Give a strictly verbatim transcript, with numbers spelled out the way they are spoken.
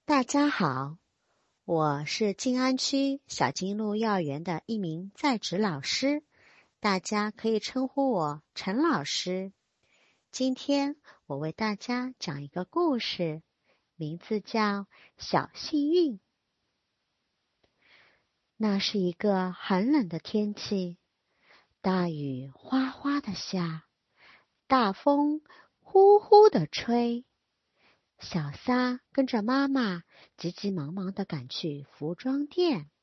大家好，我是静安区小金路幼儿园的一名在职老师，大家可以称呼我陈老师。今天我为大家讲一个故事，名字叫《小幸运》。那是一个很冷的天气，大雨哗哗地下，大风呼呼地吹。小撒跟着妈妈急急忙忙地赶去服装店。